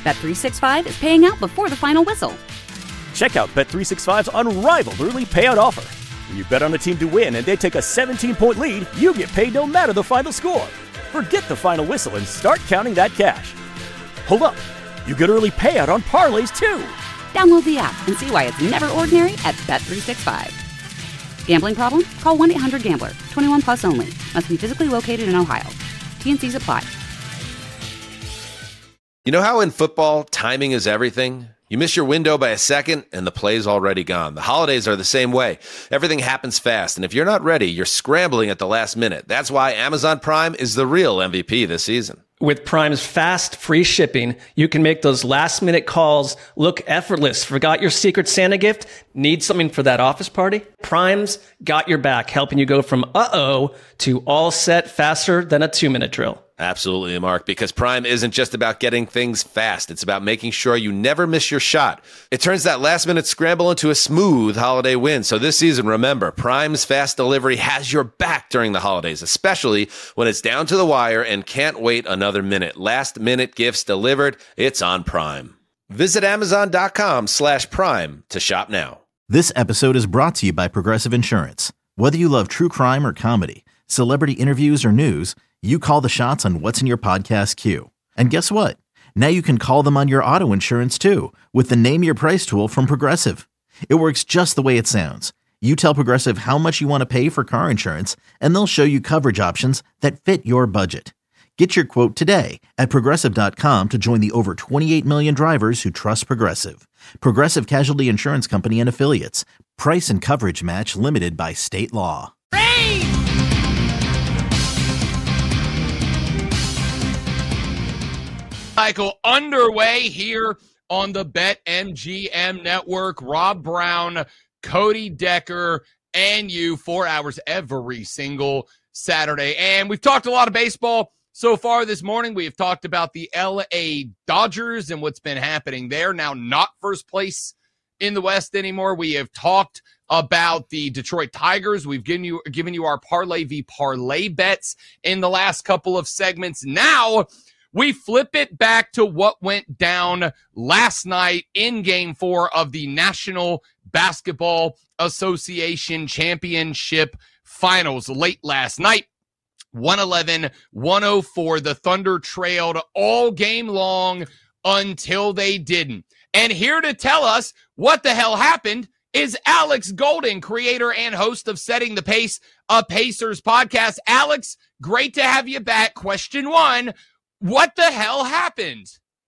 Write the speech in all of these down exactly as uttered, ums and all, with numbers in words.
Bet three sixty-five is paying out before the final whistle. Check out Bet three sixty-five's unrivaled early payout offer. When you bet on a team to win and they take a seventeen-point lead, you get paid no matter the final score. Forget the final whistle and start counting that cash. Hold up. You get early payout on parlays, too. Download the app and see why it's never ordinary at Bet three sixty-five. Gambling problem? Call one eight hundred gambler. twenty-one plus only. Must be physically located in Ohio. T N Cs apply. You know how in football, timing is everything? You miss your window by a second, and the play's already gone. The holidays are the same way. Everything happens fast, and if you're not ready, you're scrambling at the last minute. That's why Amazon Prime is the real M V P this season. With Prime's fast, free shipping, you can make those last-minute calls look effortless. Forgot your Secret Santa gift? Need something for that office party? Prime's got your back, helping you go from uh-oh to all set faster than a two-minute drill. Absolutely, Mark, because Prime isn't just about getting things fast. It's about making sure you never miss your shot. It turns that last-minute scramble into a smooth holiday win. So this season, remember, Prime's fast delivery has your back during the holidays, especially when it's down to the wire and can't wait another minute. Last-minute gifts delivered, it's on Prime. Visit Amazon.com slash Prime to shop now. This episode is brought to you by Progressive Insurance. Whether you love true crime or comedy, celebrity interviews or news, you call the shots on what's in your podcast queue. And guess what? Now you can call them on your auto insurance too with the Name Your Price tool from Progressive. It works just the way it sounds. You tell Progressive how much you want to pay for car insurance, and they'll show you coverage options that fit your budget. Get your quote today at Progressive dot com to join the over twenty-eight million drivers who trust Progressive. Progressive Casualty Insurance Company and Affiliates. Price and coverage match limited by state law. Cycle underway here on the BetMGM network. Rob Brown, Cody Decker, and you, four hours every single Saturday. And we've talked a lot of baseball so far this morning. We have talked about the L A Dodgers and what's been happening there. Now not first place in the West anymore. We have talked about the Detroit Tigers. We've given you, given you our Parlay v. Parlay bets in the last couple of segments. Now we flip it back to what went down last night in Game four of the National Basketball Association Championship Finals late last night. one eleven one oh four. The Thunder trailed all game long until they didn't. And here to tell us what the hell happened is Alex Golden, creator and host of Setting the Pace, a Pacers podcast. Alex, great to have you back. Question one. What the hell happened?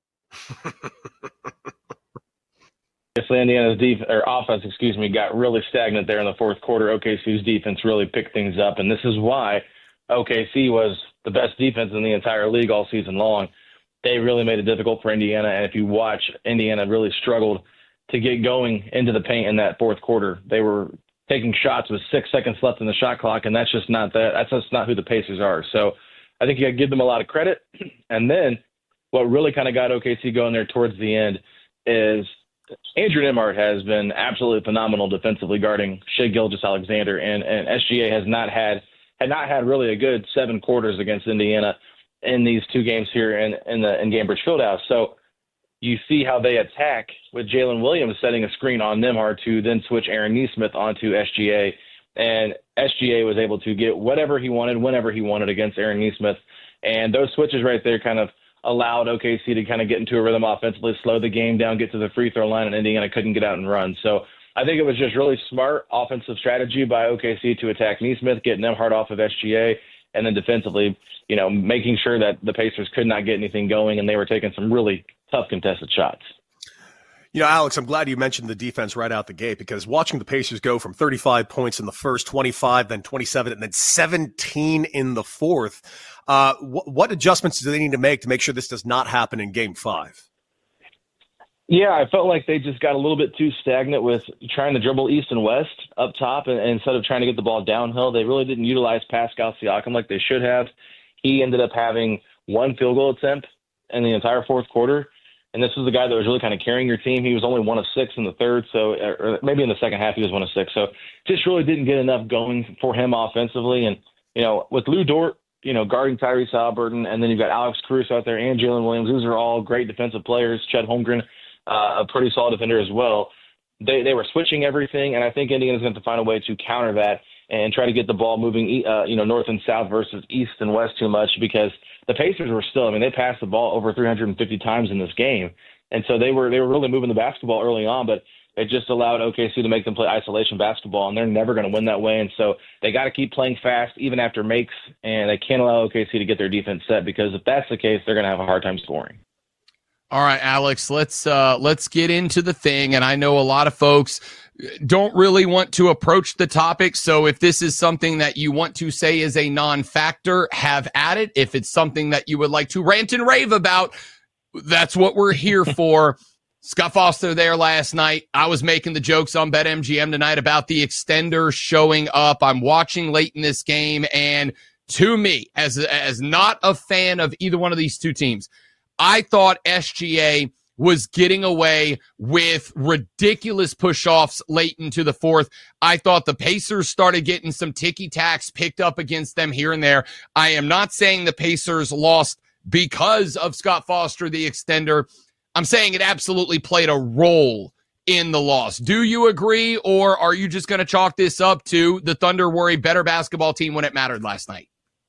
Indiana's def- or offense, excuse me, got really stagnant there in the fourth quarter. O K C's defense really picked things up, and this is why O K C was the best defense in the entire league all season long. They really made it difficult for Indiana, and if you watch, Indiana really struggled to get going into the paint in that fourth quarter. They were taking shots with six seconds left in the shot clock, and that's just not that. That's just not who the Pacers are. So I think you got to give them a lot of credit. And then what really kind of got O K C going there towards the end is Andrew Nembhard has been absolutely phenomenal defensively guarding Shai Gilgeous-Alexander, and, and S G A has not had had not had really a good seven quarters against Indiana in these two games here in, in the in Gainbridge Fieldhouse. So you see how they attack with Jalen Williams setting a screen on Nembhard to then switch Aaron Nesmith onto S G A. And S G A was able to get whatever he wanted, whenever he wanted against Aaron Nesmith. And those switches right there kind of allowed O K C to kind of get into a rhythm offensively, slow the game down, get to the free throw line, and Indiana couldn't get out and run. So I think it was just really smart offensive strategy by O K C to attack Nesmith, get Nembhard off of S G A, and then defensively, you know, making sure that the Pacers could not get anything going, and they were taking some really tough contested shots. You know, Alex, I'm glad you mentioned the defense right out the gate, because watching the Pacers go from thirty-five points in the first, twenty-five, then twenty-seven, and then seventeen in the fourth, uh, wh- what adjustments do they need to make to make sure this does not happen in Game five? Yeah, I felt like they just got a little bit too stagnant with trying to dribble east and west up top, and, and instead of trying to get the ball downhill, they really didn't utilize Pascal Siakam like they should have. He ended up having one field goal attempt in the entire fourth quarter. And this was the guy that was really kind of carrying your team. He was only one of six in the third, so or maybe in the second half he was one of six. So just really didn't get enough going for him offensively. And, you know, with Lou Dort you know, guarding Tyrese Halliburton, and then you've got Alex Caruso out there and Jalen Williams. Those are all great defensive players. Chet Holmgren, uh, a pretty solid defender as well. They they were switching everything, and I think Indiana's going to have to find a way to counter that and try to get the ball moving, uh, you know, north and south versus east and west too much, because the Pacers were still, I mean, they passed the ball over three hundred fifty times in this game. And so they were they were really moving the basketball early on, but it just allowed O K C to make them play isolation basketball, and they're never going to win that way. And so they got to keep playing fast, even after makes, and they can't allow O K C to get their defense set, because if that's the case, they're going to have a hard time scoring. All right, Alex, let's uh, let's get into the thing. And I know a lot of folks don't really want to approach the topic. So if this is something that you want to say is a non-factor, have at it. If it's something that you would like to rant and rave about, that's what we're here for. Scott Foster there last night. I was making the jokes on BetMGM tonight about the extender showing up. I'm watching late in this game, and to me, as as not a fan of either one of these two teams, I thought S G A was getting away with ridiculous push-offs late into the fourth. I thought the Pacers started getting some ticky-tacks picked up against them here and there. I am not saying the Pacers lost because of Scott Foster, the extender. I'm saying it absolutely played a role in the loss. Do you agree, or are you just going to chalk this up to the Thunder were a better basketball team when it mattered last night?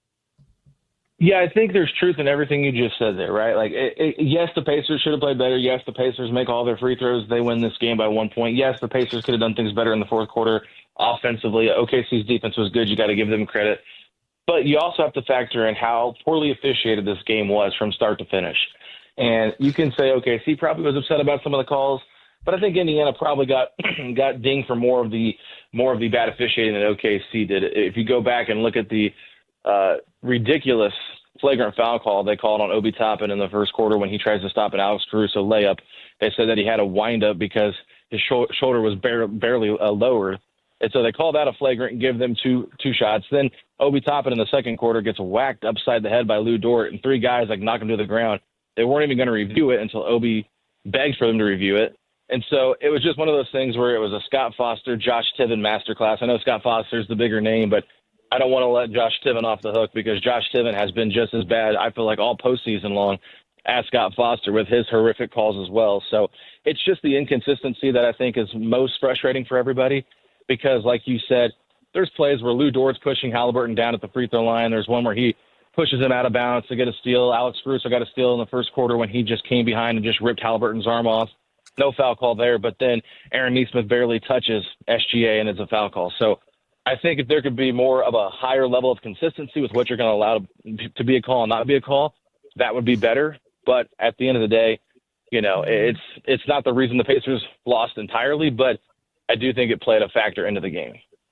Yeah, I think there's truth in everything you just said there, right? Like, it, it, yes, the Pacers should have played better. Yes, the Pacers make all their free throws. They win this game by one point. Yes, the Pacers could have done things better in the fourth quarter offensively. O K C's defense was good. You got to give them credit. But you also have to factor in how poorly officiated this game was from start to finish. And you can say O K C probably was upset about some of the calls, but I think Indiana probably got got dinged for more of the more of the bad officiating than O K C did. If you go back and look at the uh, ridiculous flagrant foul call they called on Obi Toppin in the first quarter when he tries to stop an Alex Caruso layup, they said that he had a wind-up because his sh- shoulder was bare- barely uh, lowered. And so they call that a flagrant and give them two two shots. Then Obi Toppin in the second quarter gets whacked upside the head by Lou Dort, and three guys like knock him to the ground. They weren't even going to review it until Obi begged for them to review it. And so it was just one of those things where it was a Scott Foster, Josh Tiven masterclass. I know Scott Foster's the bigger name, but I don't want to let Josh Tiven off the hook, because Josh Tiven has been just as bad, I feel like, all postseason long as Scott Foster with his horrific calls as well. So it's just the inconsistency that I think is most frustrating for everybody, because, like you said, there's plays where Lou Dort's pushing Halliburton down at the free throw line. There's one where he pushes him out of bounds to get a steal. Alex Caruso got a steal in the first quarter when he just came behind and just ripped Halliburton's arm off. No foul call there, but then Aaron Nesmith barely touches S G A, and it's a foul call. So I think if there could be more of a higher level of consistency with what you're going to allow to, to be a call and not be a call, that would be better. But at the end of the day, you know, it's it's not the reason the Pacers lost entirely, but I do think it played a factor into the game.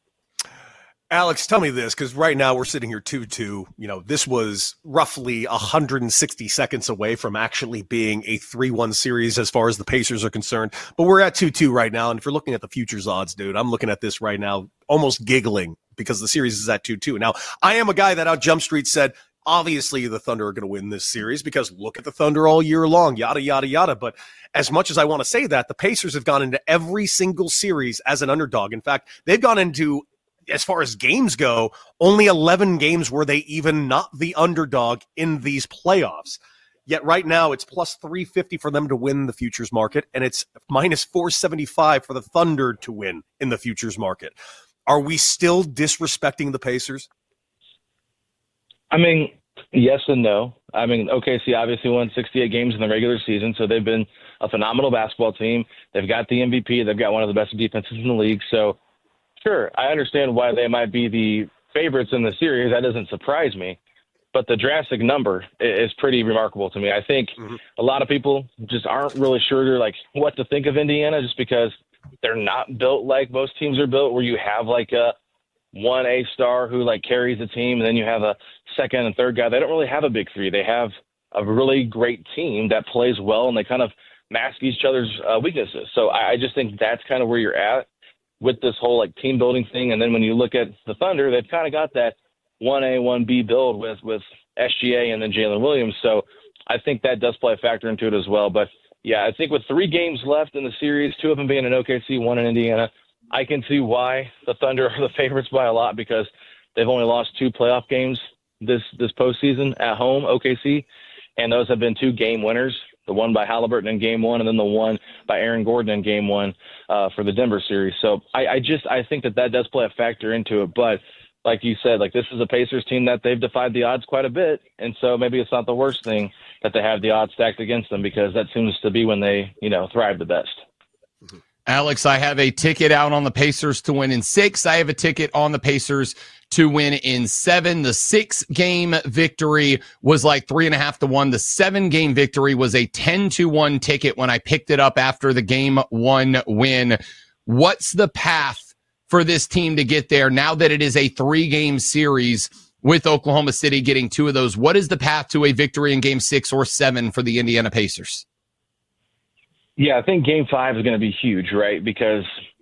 Alex, tell me this, because right now we're sitting here two two. You know, this was roughly one hundred sixty seconds away from actually being a three one series as far as the Pacers are concerned. But we're at two two right now, and if you're looking at the futures odds, dude, I'm looking at this right now almost giggling because the series is at two two. Now, I am a guy that out Jump Street said, obviously the Thunder are going to win this series because look at the Thunder all year long, yada, yada, yada. But as much as I want to say that, the Pacers have gone into every single series as an underdog. In fact, they've gone into, as far as games go, only eleven games were they even not the underdog in these playoffs. Yet right now it's plus three fifty for them to win the futures market, and it's minus four seventy-five for the Thunder to win in the futures market. Are we still disrespecting the Pacers? I mean, yes and no. I mean, O K C obviously won sixty-eight games in the regular season, so they've been a phenomenal basketball team. They've got the M V P. They've got one of the best defenses in the league. So, sure, I understand why they might be the favorites in the series. That doesn't surprise me. But the drastic number is pretty remarkable to me. I think mm-hmm. a lot of people just aren't really sure like what to think of Indiana, just because they're not built like most teams are built, where you have like a one A star who like carries the team, and then you have a second and third guy. They don't really have a big three. They have a really great team that plays well, and they kind of mask each other's uh, weaknesses. So I, I just think that's kind of where you're at with this whole like team building thing. And then when you look at the Thunder, they've kind of got that one A, one B build with, with S G A and then Jalen Williams. So I think that does play a factor into it as well. But yeah, I think with three games left in the series, two of them being in O K C, one in Indiana, I can see why the Thunder are the favorites by a lot, because they've only lost two playoff games this this postseason at home, O K C, and those have been two game winners. The one by Halliburton in game one, and then the one by Aaron Gordon in game one uh, for the Denver series. So I, I just I think that that does play a factor into it. But like you said, like this is a Pacers team that they've defied the odds quite a bit, and so maybe it's not the worst thing that they have the odds stacked against them, because that seems to be when they, you know, thrive the best. Alex, I have a ticket out on the Pacers to win in six. I have a ticket on the Pacers to win in seven. The six-game victory was like three and a half to one. The seven-game victory was a ten to one ticket when I picked it up after the game one win. What's the path for this team to get there now that it is a three-game series with Oklahoma City getting two of those? What is the path to a victory in game six or seven for the Indiana Pacers? Yeah, I think game five is going to be huge, right? Because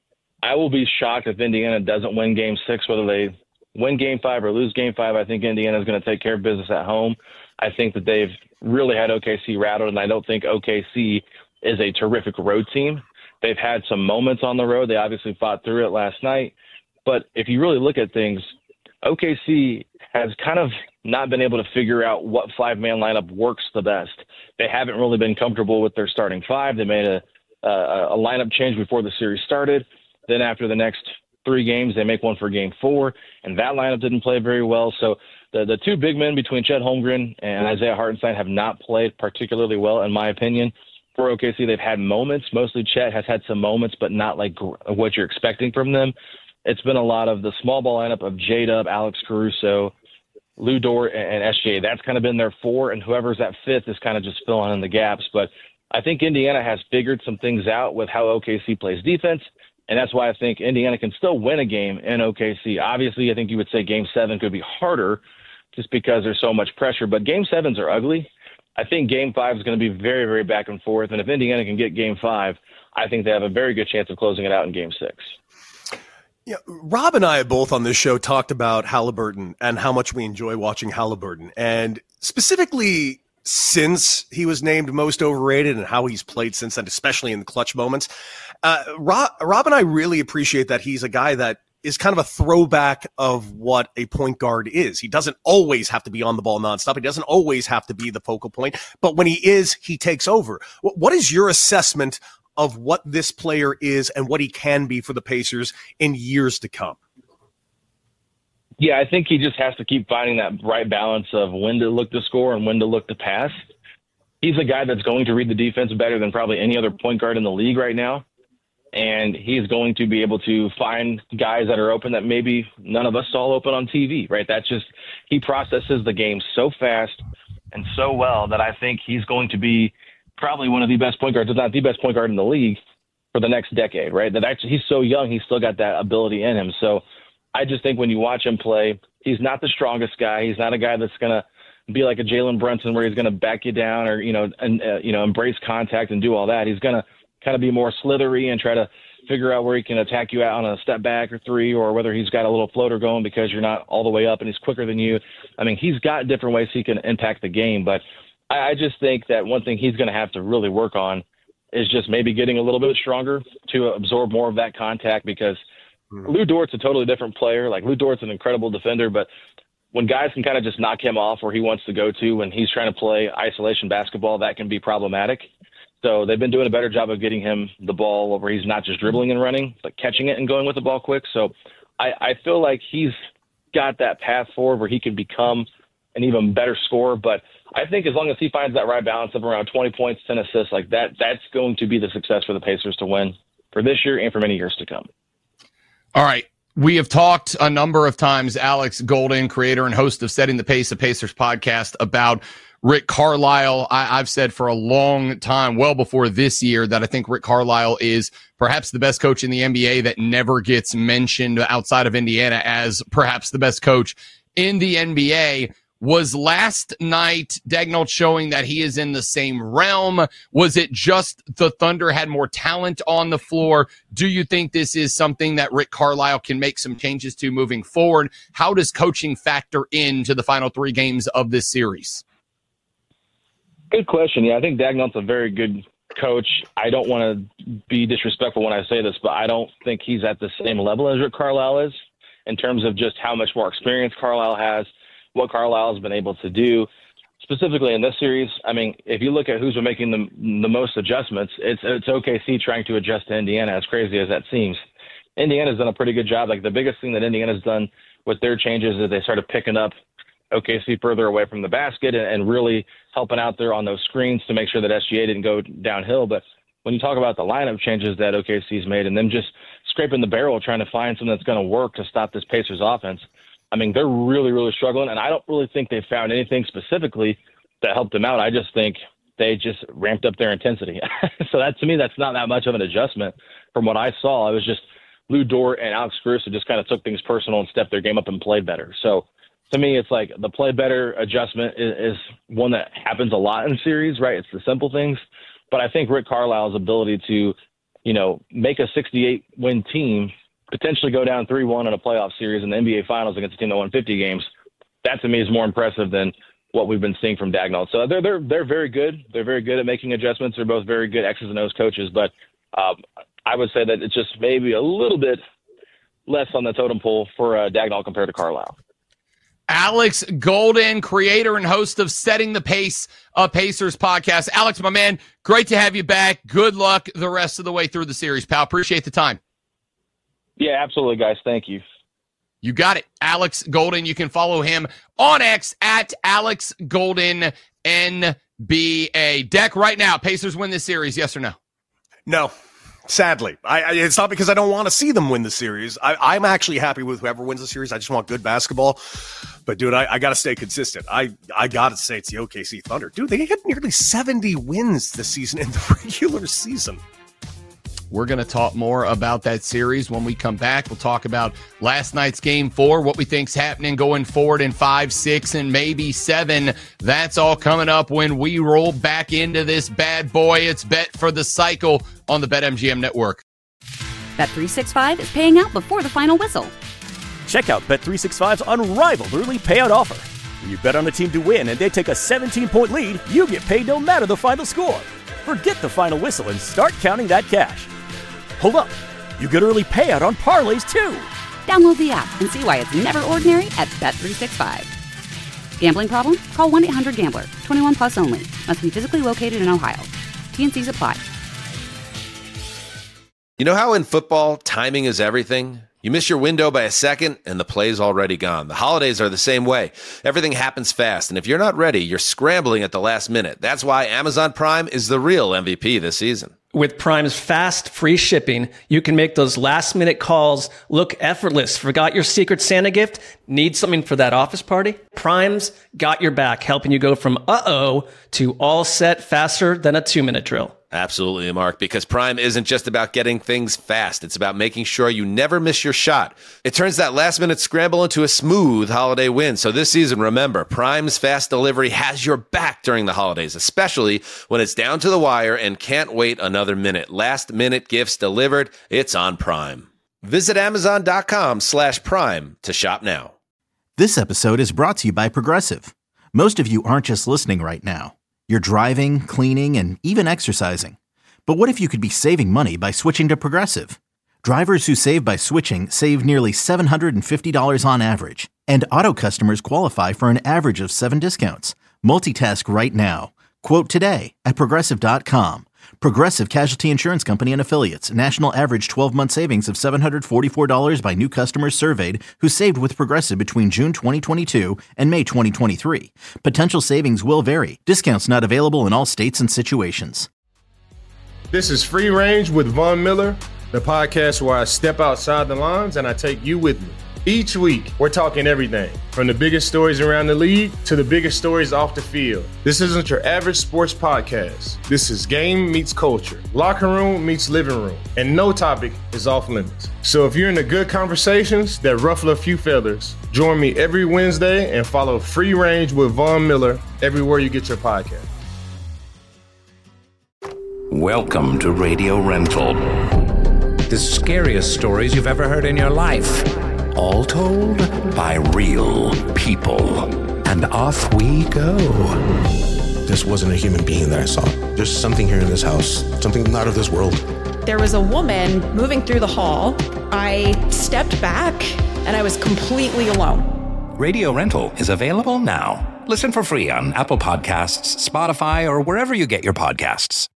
I will be shocked if Indiana doesn't win game six, whether they win game five or lose game five. I think Indiana is going to take care of business at home. I think that they've really had O K C rattled, and I don't think O K C is a terrific road team. They've had some moments on the road. They obviously fought through it last night. But if you really look at things, O K C has kind of not been able to figure out what five-man lineup works the best. They haven't really been comfortable with their starting five. They made a, a, a lineup change before the series started. Then after the next three games, they make one for game four, and that lineup didn't play very well. So the, the two big men between Chet Holmgren and Isaiah Hartenstein have not played particularly well, in my opinion. For O K C, they've had moments. Mostly Chet has had some moments, but not like what you're expecting from them. It's been a lot of the small ball lineup of J-Dub, Alex Caruso, Lou Dort, and S J. That's kind of been their four, and whoever's at fifth is kind of just filling in the gaps. But I think Indiana has figured some things out with how O K C plays defense, and that's why I think Indiana can still win a game in O K C. Obviously, I think you would say game seven could be harder just because there's so much pressure, but game sevens are ugly. I think game five is going to be very, very back and forth, and if Indiana can get game five, I think they have a very good chance of closing it out in game six. Yeah, Rob and I have both on this show talked about Halliburton and how much we enjoy watching Halliburton, and specifically since he was named most overrated and how he's played since then, especially in the clutch moments. Uh, Rob, Rob and I really appreciate that he's a guy that is kind of a throwback of what a point guard is. He doesn't always have to be on the ball nonstop. He doesn't always have to be the focal point, but when he is, he takes over. What is your assessment of what this player is and what he can be for the Pacers in years to come? Yeah, I think he just has to keep finding that right balance of when to look to score and when to look to pass. He's a guy that's going to read the defense better than probably any other point guard in the league right now. And he's going to be able to find guys that are open that maybe none of us saw open on T V, right? That's just, he processes the game so fast and so well that I think he's going to be probably one of the best point guards, if not the best point guard in the league for the next decade, right? That actually, he's so young, he's still got that ability in him. So I just think when you watch him play, he's not the strongest guy. He's not a guy that's going to be like a Jalen Brunson where he's going to back you down or, you know, and, uh, you know, embrace contact and do all that. He's going to kind of be more slithery and try to figure out where he can attack you out on a step back or three, or whether he's got a little floater going because you're not all the way up and he's quicker than you. I mean, he's got different ways he can impact the game, but I, I just think that one thing he's going to have to really work on is just maybe getting a little bit stronger to absorb more of that contact, because mm-hmm. Lou Dort's a totally different player. Like, Lou Dort's an incredible defender, but when guys can kind of just knock him off where he wants to go to when he's trying to play isolation basketball, that can be problematic. So they've been doing a better job of getting him the ball where he's not just dribbling and running, but catching it and going with the ball quick. So I, I feel like he's got that path forward where he can become an even better scorer. But I think as long as he finds that right balance of around twenty points, ten assists, like that, that's going to be the success for the Pacers to win for this year and for many years to come. All right. We have talked a number of times, Alex Golden, creator and host of Setting the Pace, a Pacers podcast, about Rick Carlisle. I, I've said for a long time, well before this year, that I think Rick Carlisle is perhaps the best coach in the N B A that never gets mentioned outside of Indiana as perhaps the best coach in the N B A. Was last night Daigneault showing that he is in the same realm? Was it just the Thunder had more talent on the floor? Do you think this is something that Rick Carlisle can make some changes to moving forward? How does coaching factor into the final three games of this series? Good question. Yeah, I think Daigneault's a very good coach. I don't want to be disrespectful when I say this, but I don't think he's at the same level as Rick Carlisle is in terms of just how much more experience Carlisle has, what Carlisle has been able to do, specifically in this series. I mean, if you look at who's been making the, the most adjustments, it's, it's O K C trying to adjust to Indiana, as crazy as that seems. Indiana's done a pretty good job. Like, the biggest thing that Indiana's done with their changes is they started picking up O K C further away from the basket and, and really helping out there on those screens to make sure that S G A didn't go downhill. But when you talk about the lineup changes that O K C's made and them just scraping the barrel trying to find something that's going to work to stop this Pacers offense, I mean, they're really, really struggling. And I don't really think they found anything specifically that helped them out. I just think they just ramped up their intensity. So that, to me, that's not that much of an adjustment from what I saw. It was just Lou Dort and Alex Caruso just kind of took things personal and stepped their game up and played better. So to me, it's like the play better adjustment is, is one that happens a lot in series, right? It's the simple things. But I think Rick Carlisle's ability to, you know, make a sixty-eight win team, potentially go down three one in a playoff series in the N B A Finals against a team that won fifty games, that to me is more impressive than what we've been seeing from Daigneault. So they're they're they're very good. They're very good at making adjustments. They're both very good X's and O's coaches. But um, I would say that it's just maybe a little bit less on the totem pole for uh, Daigneault compared to Carlisle. Alex Golden, creator and host of Setting the Pace, a Pacers podcast. Alex, my man, great to have you back. Good luck the rest of the way through the series, pal. Appreciate the time. Yeah, absolutely, guys. Thank you. You got it. Alex Golden. You can follow him on X at Alex Golden N B A. Deck, right now, Pacers win this series, yes or no? No. Sadly, I, I, it's not because I don't want to see them win the series. I, I'm actually happy with whoever wins the series. I just want good basketball. But, dude, I, I got to stay consistent. I, I got to say it's the O K C Thunder. Dude, they had nearly seventy wins this season in the regular season. We're going to talk more about that series when we come back. We'll talk about last night's game four, what we think's happening going forward in five, six, and maybe seven. That's all coming up when we roll back into this bad boy. It's Bet for the Cycle on the BetMGM Network. Bet three sixty-five is paying out before the final whistle. Check out Bet three sixty-five's unrivaled early payout offer. When you bet on a team to win and they take a seventeen-point lead, you get paid no matter the final score. Forget the final whistle and start counting that cash. Hold up. You get early payout on parlays, too. Download the app and see why it's never ordinary at Bet three sixty-five. Gambling problem? Call one eight hundred gambler. twenty-one plus only. Must be physically located in Ohio. T N Cs apply. You know how in football, timing is everything? You miss your window by a second, and the play's already gone. The holidays are the same way. Everything happens fast, and if you're not ready, you're scrambling at the last minute. That's why Amazon Prime is the real M V P this season. With Prime's fast, free shipping, you can make those last-minute calls look effortless. Forgot your Secret Santa gift? Need something for that office party? Prime's got your back, helping you go from uh-oh to all set faster than a two-minute drill. Absolutely, Mark, because Prime isn't just about getting things fast. It's about making sure you never miss your shot. It turns that last-minute scramble into a smooth holiday win. So this season, remember, Prime's fast delivery has your back during the holidays, especially when it's down to the wire and can't wait another minute. Last-minute gifts delivered. It's on Prime. Visit Amazon.com slash Prime to shop now. This episode is brought to you by Progressive. Most of you aren't just listening right now. You're driving, cleaning, and even exercising. But what if you could be saving money by switching to Progressive? Drivers who save by switching save nearly seven hundred fifty dollars on average. And auto customers qualify for an average of seven discounts. Multitask right now. Quote today at Progressive dot com. Progressive Casualty Insurance Company and Affiliates. National average twelve-month savings of seven hundred forty-four dollars by new customers surveyed who saved with Progressive between June twenty twenty-two and May twenty twenty-three. Potential savings will vary. Discounts not available in all states and situations. This is Free Range with Von Miller, the podcast where I step outside the lines and I take you with me. Each week, we're talking everything from the biggest stories around the league to the biggest stories off the field. This isn't your average sports podcast. This is game meets culture, locker room meets living room, and no topic is off limits. So if you're into good conversations that ruffle a few feathers, join me every Wednesday and follow Free Range with Von Miller everywhere you get your podcast. Welcome to Radio Rental. The scariest stories you've ever heard in your life. All told by real people. And off we go. This wasn't a human being that I saw. There's something here in this house, something not of this world. There was a woman moving through the hall. I stepped back and I was completely alone. Radio Rental is available now. Listen for free on Apple Podcasts, Spotify, or wherever you get your podcasts.